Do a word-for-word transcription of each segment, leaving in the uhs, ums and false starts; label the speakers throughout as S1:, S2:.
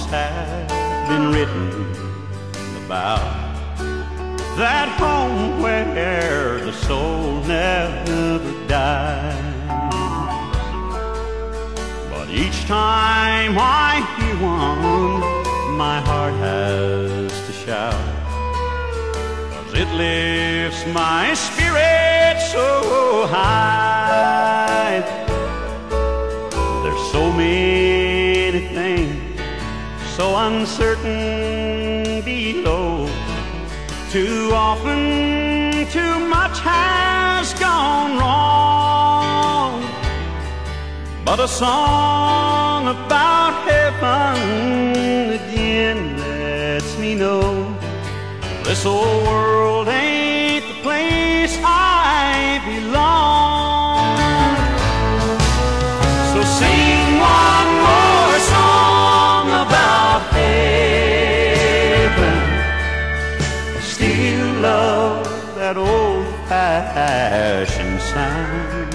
S1: have been written about that home where the soul never dies. But each time I hear one, my heart has to shout, 'cause it lifts my spirit so high. There's so many things so uncertain below. Too often, too much has gone wrong. But a song about heaven again lets me know this old world ain't the place I belong. So sing one more song about heaven. Still love that old-fashioned sound.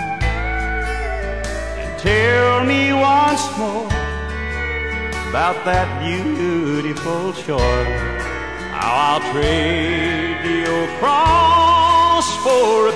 S1: And tell me once more about that beautiful shore, how I'll trade the old cross for a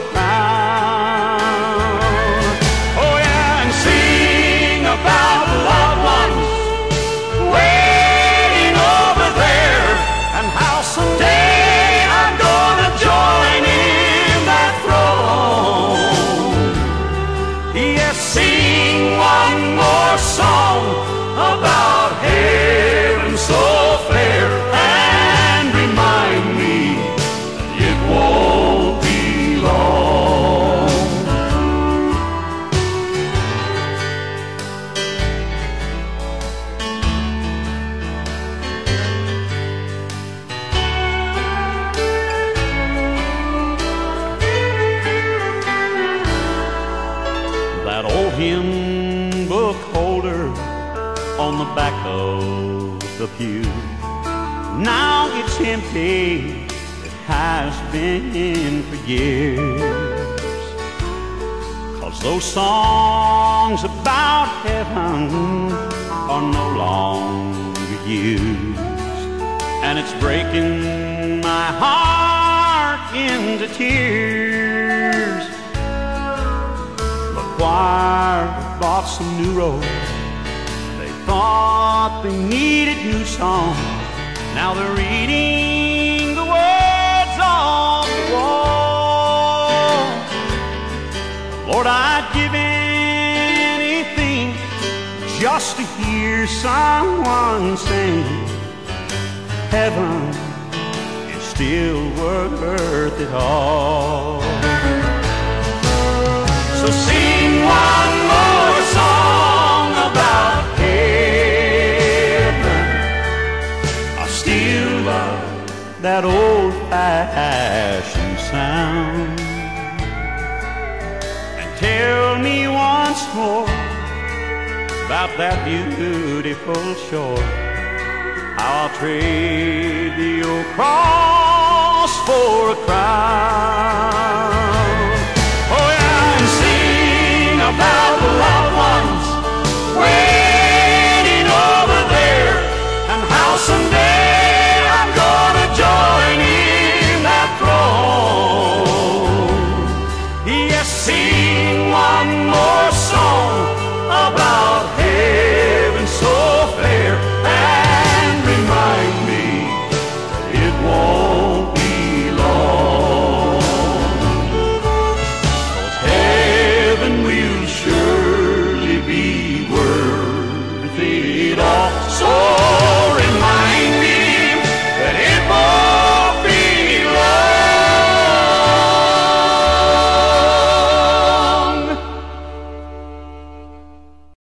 S1: crown. Oh yeah, and sing about loved ones waiting over there, and how someday I'm gonna join in that throne. Yes, sing one more song about heaven so fair, and remind me it won't be long. That old hymn book holder on the back of the pew, now it's empty. It has been for years, 'cause those songs about heaven are no longer used. And it's breaking my heart into tears. The choir bought some new robes, thought they needed new songs. Now they're reading the words off the wall. Lord, I'd give anything just to hear someone sing, heaven is still worth it all. So sing one more song about that old-fashioned sound. And tell me once more about that beautiful shore, how I'll trade the old cross for a crown. Oh,